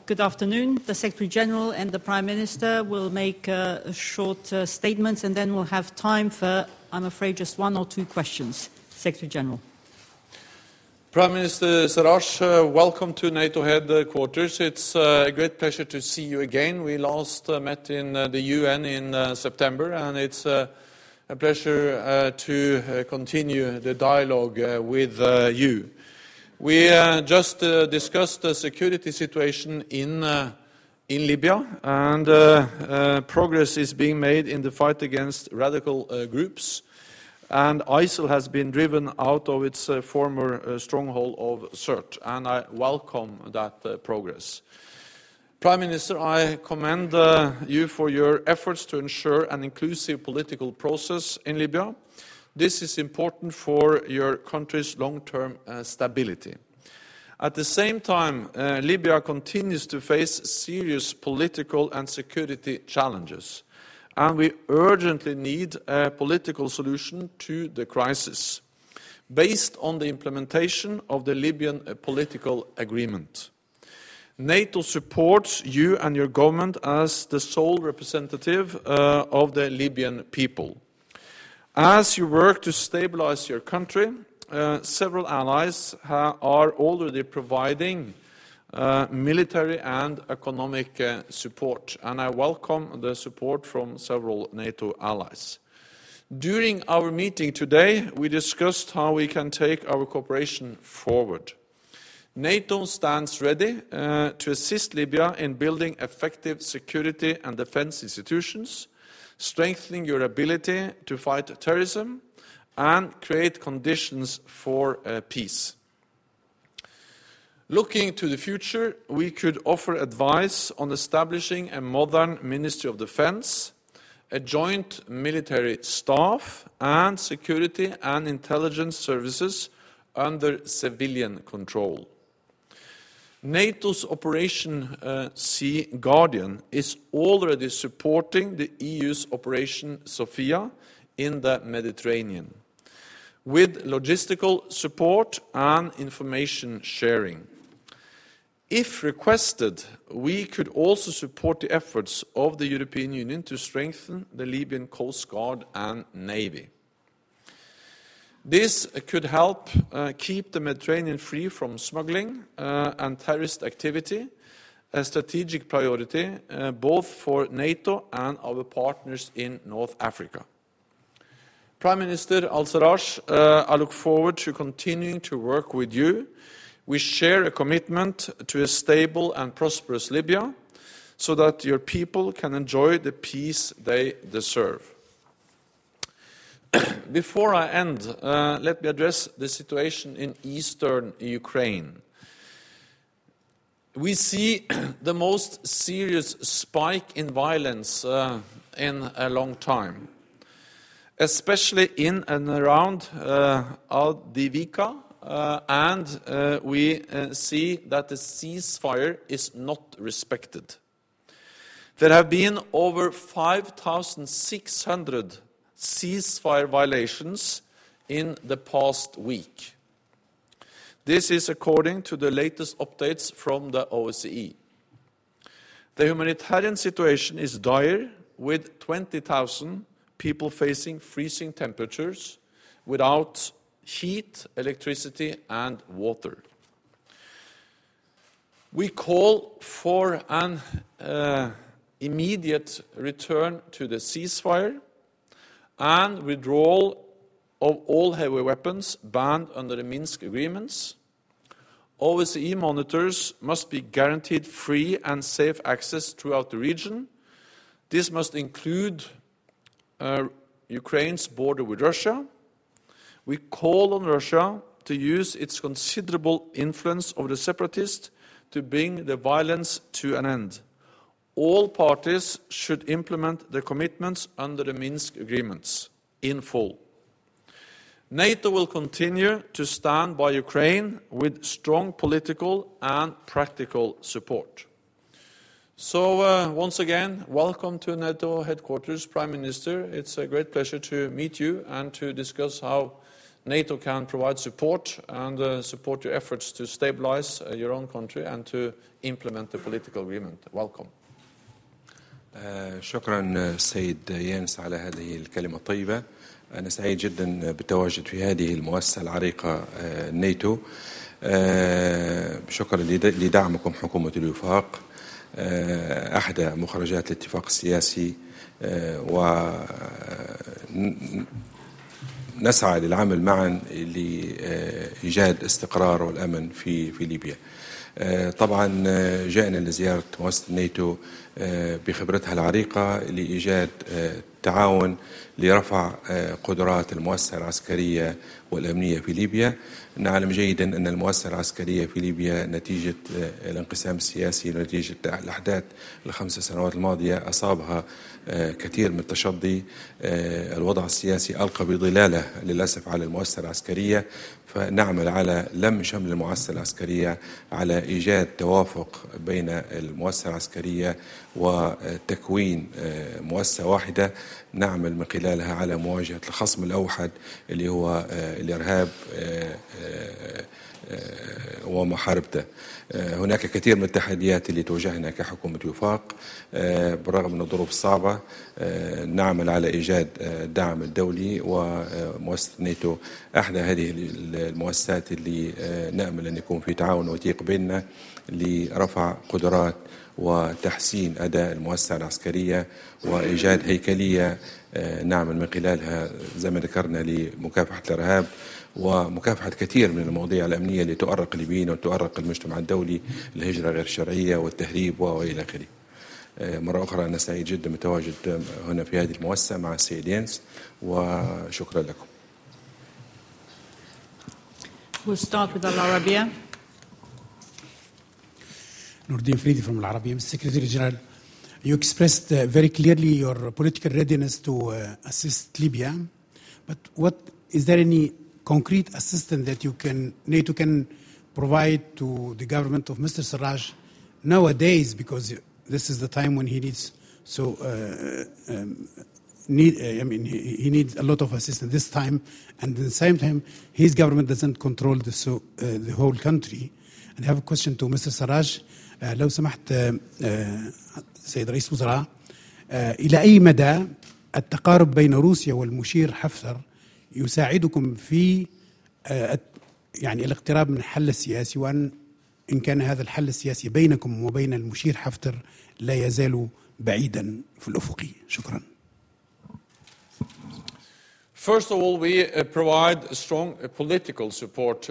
Good afternoon. The Secretary General and the Prime Minister will make short statements, and then we'll have time for, I'm afraid, just one or two questions. Secretary General. Prime Minister Sarraj, welcome to NATO headquarters. It's a great pleasure to see you again. We last met in the UN in September, and it's a pleasure to continue the dialogue with you. We just discussed the security situation in Libya, and progress is being made in the fight against radical groups. And ISIL has been driven out of its former stronghold of Sirte, and I welcome that progress. Prime Minister, I commend you for your efforts to ensure an inclusive political process in Libya. This is important for your country's long-term stability. At the same time, Libya continues to face serious political and security challenges, and we urgently need a political solution to the crisis, based on the implementation of the Libyan political agreement. NATO supports you and your government as the sole representative of the Libyan people. As you work to stabilize your country, several allies are already providing military and economic support, and I welcome the support from several NATO allies. During our meeting today, we discussed how we can take our cooperation forward. NATO stands ready to assist Libya in building effective security and defense institutions, strengthening your ability to fight terrorism, and create conditions for peace. Looking to the future, we could offer advice on establishing a modern Ministry of Defense, a joint military staff, and security and intelligence services under civilian control. NATO's Operation Sea Guardian is already supporting the EU's Operation Sophia in the Mediterranean, with logistical support and information sharing. If requested, we could also support the efforts of the European Union to strengthen the Libyan Coast Guard and Navy. This could help keep the Mediterranean free from smuggling and terrorist activity, a strategic priority both for NATO and our partners in North Africa. Prime Minister al-Sarraj, I look forward to continuing to work with you. We share a commitment to a stable and prosperous Libya so that your people can enjoy the peace they deserve. Before I end, let me address the situation in eastern Ukraine. We see the most serious spike in violence in a long time, especially in and around Avdiivka, and we see that the ceasefire is not respected. There have been over 5,600 ceasefire violations in the past week. This is according to the latest updates from the OSCE. The humanitarian situation is dire, with 20,000 people facing freezing temperatures without heat, electricity, and water. We call for an immediate return to the ceasefire and withdrawal of all heavy weapons banned under the Minsk agreements. OSCE monitors must be guaranteed free and safe access throughout the region. This must include Ukraine's border with Russia. We call on Russia to use its considerable influence over the separatists to bring the violence to an end. All parties should implement the commitments under the Minsk agreements in full. NATO will continue to stand by Ukraine with strong political and practical support. So, once again, welcome to NATO headquarters, Prime Minister. It's a great pleasure to meet you and to discuss how NATO can provide support and support your efforts to stabilize your own country and to implement the political agreement. Welcome. شكرا السيد يانس على هذه الكلمة الطيبة. أنا سعيد جدا بالتواجد في هذه المؤسسة العريقة الناتو. شكرا لدعمكم حكومة الوفاق. أحدى مخرجات الاتفاق السياسي ونسعى للعمل معا لإيجاد استقرار والأمن في ليبيا. طبعا جاءنا لزيارة مؤسسة الناتو بخبرتها العريقة لإيجاد تعاون لرفع قدرات المؤسسة العسكرية والأمنية في ليبيا. نعلم جيدا أن المؤسسة العسكرية في ليبيا نتيجة الانقسام السياسي ونتيجة الأحداث الخمس سنوات الماضية أصابها كثير من التشظي. الوضع السياسي ألقى بظلاله للأسف على المؤسسة العسكرية، فنعمل على لم شمل المؤسسة العسكرية على إيجاد توافق بين المؤسسة العسكرية وتكوين مؤسسة واحدة نعمل من خلالها على مواجهة الخصم الأوحد اللي هو الإرهاب ومحاربته. هناك كثير من التحديات اللي تواجهنا كحكومة وفاق بالرغم من الظروف الصعبة. نعمل على إيجاد الدعم الدولي، ومؤسسة ناتو أحدى هذه المؤسسات اللي نأمل أن يكون في تعاون وثيق بيننا لرفع قدرات وتحسين أداء المؤسسة العسكرية وإيجاد هيكلية نعمل من خلالها زي ما ذكرنا لمكافحة الإرهاب ومكافحة كثير من المواضيع الأمنية اللي تؤرق الليبيين وتؤرق المجتمع الدولي، الهجرة غير الشرعية والتهريب وإلى آخره. مرة أخرى أنا سعيد جدا بالتواجد هنا في هذه المؤسسة مع السيد يانس، وشكرا لكم. We'll start with Al Arabiya. Nordin Fridi from Al Arabiya. Mr. Secretary General, you expressed very clearly your political readiness to assist Libya, but what is there any concrete assistance that NATO can provide to the government of Mr. Sarraj nowadays, because this is the time when he needs he needs a lot of assistance this time, and at the same time his government doesn't control the whole country. And I have a question to Mr. Sarraj. لو سمحت سيد رئيس وزراء، إلى أي مدى التقارب بين روسيا والمشير حفتر يساعدكم في يعني الاقتراب من الحل السياسي، وأن إن كان هذا الحل السياسي بينكم وبين المشير حفتر لا يزال بعيدا في الأفق؟ شكرا. First of all, we provide strong political support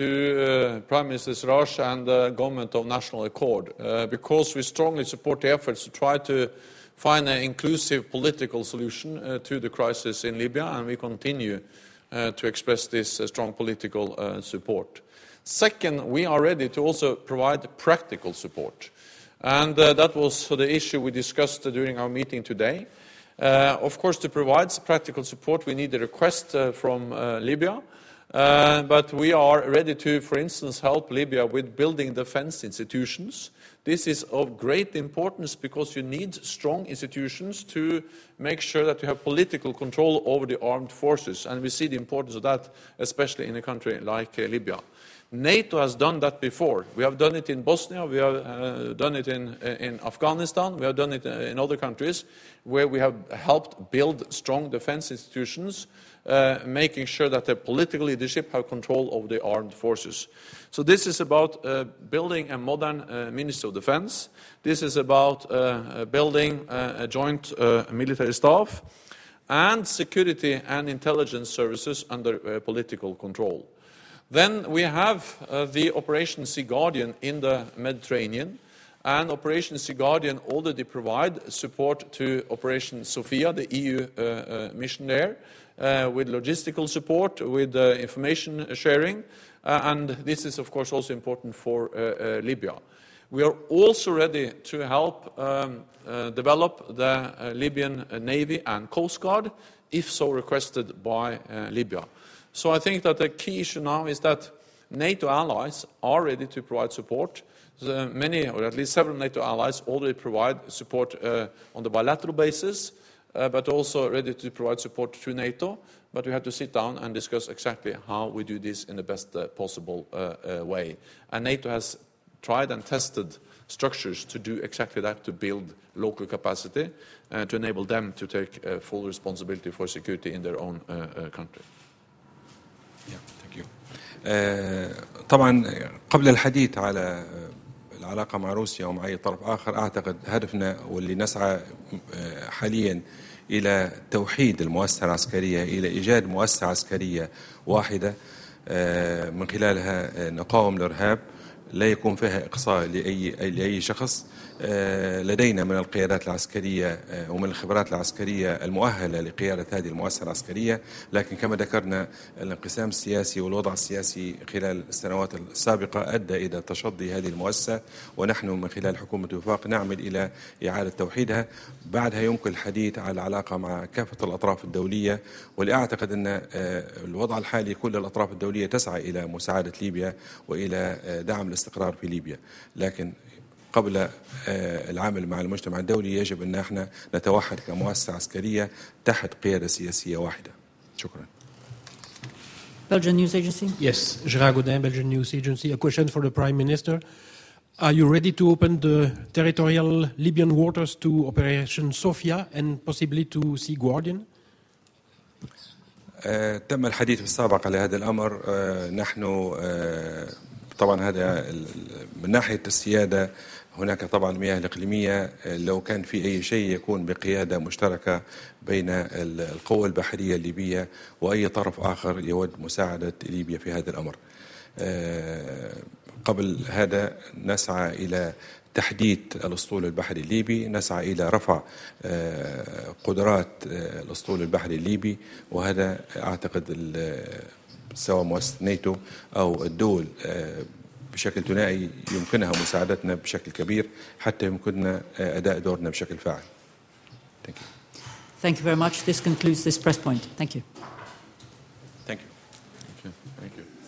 to Prime Minister Sarraj and the Government of National Accord because we strongly support the efforts to try to find an inclusive political solution to the crisis in Libya, and we continue to express this strong political support. Second, we are ready to also provide practical support, and that was the issue we discussed during our meeting today. Of course, to provide practical support, we need a request from Libya, but we are ready to, for instance, help Libya with building defense institutions. This is of great importance because you need strong institutions to make sure that you have political control over the armed forces, and we see the importance of that, especially in a country like Libya. NATO has done that before. We have done it in Bosnia, we have done it in Afghanistan, we have done it in other countries where we have helped build strong defense institutions, making sure that the political leadership have control over the armed forces. So this is about building a modern Ministry of Defense. This is about building a joint military staff and security and intelligence services under political control. Then we have the Operation Sea Guardian in the Mediterranean, and Operation Sea Guardian already provide support to Operation Sophia, the EU mission there, with logistical support, with information sharing, and this is of course also important for Libya. We are also ready to help develop the Libyan Navy and Coast Guard, if so requested by Libya. So I think that the key issue now is that NATO allies are ready to provide support. Many, or at least several NATO allies already provide support on the bilateral basis. but also ready to provide support to NATO. But we have to sit down and discuss exactly how we do this in the best possible way. And NATO has tried and tested structures to do exactly that, to build local capacity, to enable them to take full responsibility for security in their own country. Thank you. طبعا قبل الحديث على العلاقة مع روسيا ومع أي طرف آخر، أعتقد هدفنا واللي نسعى حاليا إلى توحيد المؤسسة العسكرية، إلى إيجاد مؤسسة عسكرية واحدة من خلالها نقاوم الإرهاب، لا يكون فيها إقصاء لأي شخص. لدينا من القيادات العسكرية ومن الخبرات العسكرية المؤهلة لقيادة هذه المؤسسة العسكرية، لكن كما ذكرنا الانقسام السياسي والوضع السياسي خلال السنوات السابقة أدى إلى تشظي هذه المؤسسة، ونحن من خلال حكومة وفاق نعمل إلى إعادة توحيدها. بعدها يمكن الحديث على العلاقة مع كافة الأطراف الدولية، والأعتقد أن الوضع الحالي كل الأطراف الدولية تسعى إلى مساعدة ليبيا وإلى دعم الاستقرار في ليبيا، لكن قبل العمل مع المجتمع الدولي يجب أن احنا نتوحد كمؤسسة عسكرية تحت قيادة سياسية واحدة. شكرا. Belgian News Agency. Yes, Gérard Gaudin, Belgian News Agency. A question for the Prime Minister. Are you ready to open the territorial Libyan waters to Operation Sophia and possibly to Sea Guardian? تم الحديث بالسابق على هذا الأمر. نحن طبعا هذا من ناحية السيادة، هناك طبعا المياه الإقليمية، لو كان في أي شيء يكون بقيادة مشتركة بين القوى البحرية الليبية وأي طرف آخر يود مساعدة ليبيا في هذا الأمر. قبل هذا نسعى إلى تحديد الأسطول البحري الليبي، نسعى إلى رفع قدرات الأسطول البحري الليبي، وهذا أعتقد سواء مؤسسة ناتو أو الدول بشكل ثنائي يمكنها مساعدتنا بشكل كبير حتى يمكننا أداء دورنا بشكل فاعل. Thank you. Thank you very much. This concludes this press point. Thank you. Thank you. Thank you.